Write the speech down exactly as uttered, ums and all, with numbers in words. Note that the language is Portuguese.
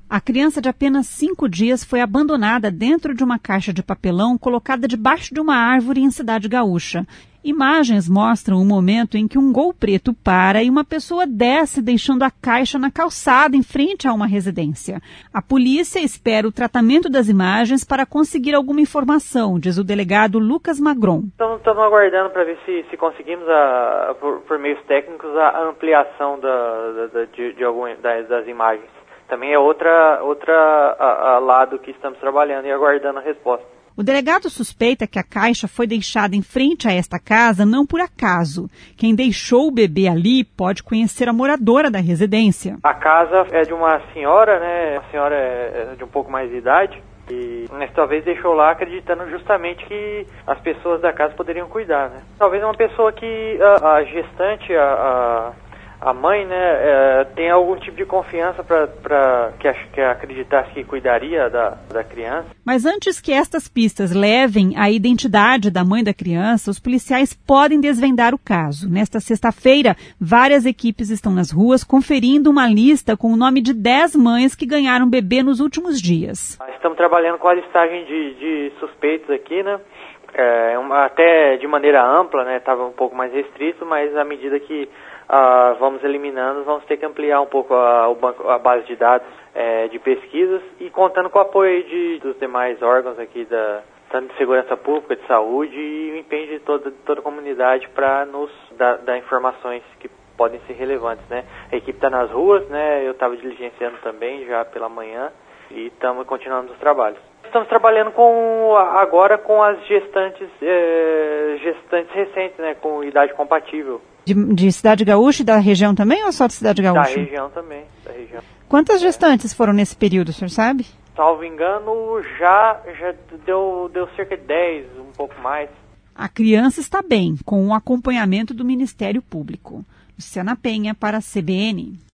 A criança de apenas cinco dias foi abandonada dentro de uma caixa de papelão colocada debaixo de uma árvore em Cidade Gaúcha. Imagens mostram o momento em que um Gol preto para e uma pessoa desce deixando a caixa na calçada em frente a uma residência. A polícia espera o tratamento das imagens para conseguir alguma informação, diz o delegado Lucas Magron. Estamos, estamos aguardando para ver se, se conseguimos, a, por, por meios técnicos, a ampliação da, da, de, de algum, das, das imagens. Também é outra, outra a, a lado que estamos trabalhando e aguardando a resposta. O delegado suspeita que a caixa foi deixada em frente a esta casa não por acaso. Quem deixou o bebê ali pode conhecer a moradora da residência. A casa é de uma senhora, né? A senhora é de um pouco mais de idade. E né, talvez deixou lá acreditando justamente que as pessoas da casa poderiam cuidar, né? Talvez uma pessoa que a, a gestante, a... a A mãe, né, é, tem algum tipo de confiança para que, que acreditasse que cuidaria da, da criança. Mas antes que estas pistas levem à identidade da mãe da criança, os policiais podem desvendar o caso. Nesta sexta-feira, várias equipes estão nas ruas conferindo uma lista com o nome de dez mães que ganharam bebê nos últimos dias. Estamos trabalhando com a listagem de, de suspeitos aqui, né? É, uma, até de maneira ampla, né? Estava um pouco mais restrito, mas à medida que Uh, vamos eliminando, vamos ter que ampliar um pouco a, o banco, a base de dados é, de pesquisas e contando com o apoio de, dos demais órgãos aqui, da, tanto de segurança pública, de saúde e o empenho de toda, de toda a comunidade para nos dar, dar informações que podem ser relevantes, né? A equipe está nas ruas, né? Eu estava diligenciando também já pela manhã e estamos continuando os trabalhos. Estamos trabalhando com, agora com as gestantes, é, gestantes recentes, né? Com idade compatível. De, de Cidade Gaúcha e da região também ou só de Cidade Gaúcha? Da região também, da região. Quantas gestantes foram nesse período, o senhor sabe? Salvo engano, já, já deu, deu cerca de dez, um pouco mais. A criança está bem, com o acompanhamento do Ministério Público. Luciana Penha para a C B N.